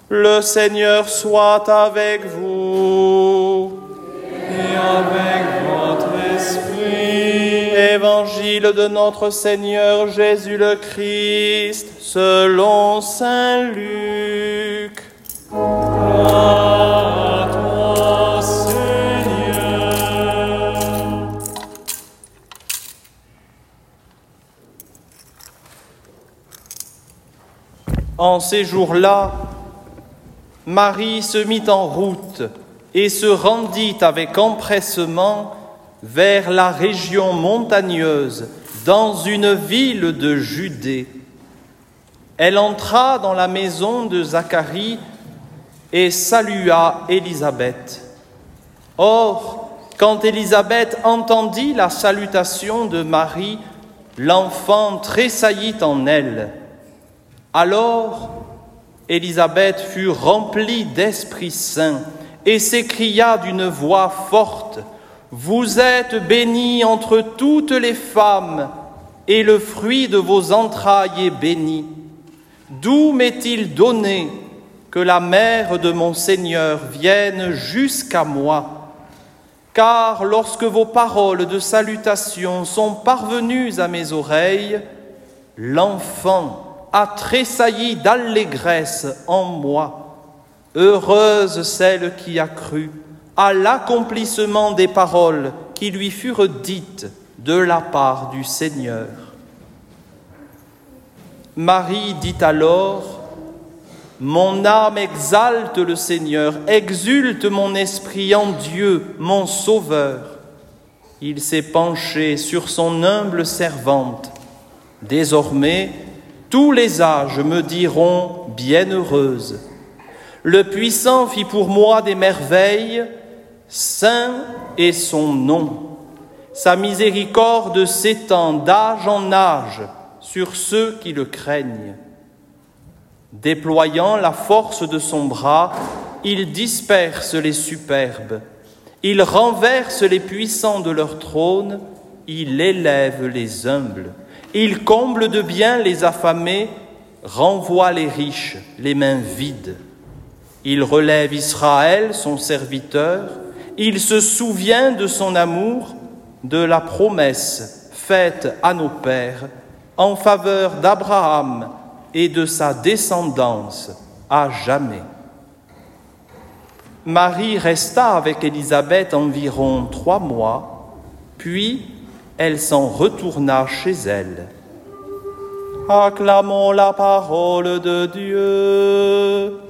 Le Seigneur soit avec vous. Et avec votre esprit. Évangile de notre Seigneur Jésus le Christ, selon saint Luc. Gloire à toi, Seigneur. En ces jours-là, Marie se mit en route et se rendit avec empressement vers la région montagneuse, dans une ville de Judée. Elle entra dans la maison de Zacharie et salua Élisabeth. Or, quand Élisabeth entendit la salutation de Marie, l'enfant tressaillit en elle. Alors, Élisabeth fut remplie d'Esprit Saint et s'écria d'une voix forte : « Vous êtes bénie entre toutes les femmes, et le fruit de vos entrailles est béni. D'où m'est-il donné que la mère de mon Seigneur vienne jusqu'à moi ? Car lorsque vos paroles de salutation sont parvenues à mes oreilles, l'enfant a tressailli d'allégresse en moi. Heureuse celle qui a cru à l'accomplissement des paroles qui lui furent dites de la part du Seigneur. » Marie dit alors : « Mon âme exalte le Seigneur, exulte mon esprit en Dieu, mon Sauveur. Il s'est penché sur son humble servante. Désormais, tous les âges me diront bienheureuse. Le Puissant fit pour moi des merveilles, saint est son nom. Sa miséricorde s'étend d'âge en âge sur ceux qui le craignent. Déployant la force de son bras, il disperse les superbes. Il renverse les puissants de leur trône, il élève les humbles. Il comble de bien les affamés, renvoie les riches, les mains vides. Il relève Israël, son serviteur. Il se souvient de son amour, de la promesse faite à nos pères en faveur d'Abraham et de sa descendance à jamais. » Marie resta avec Élisabeth environ 3 mois, puis elle s'en retourna chez elle. Acclamons la parole de Dieu.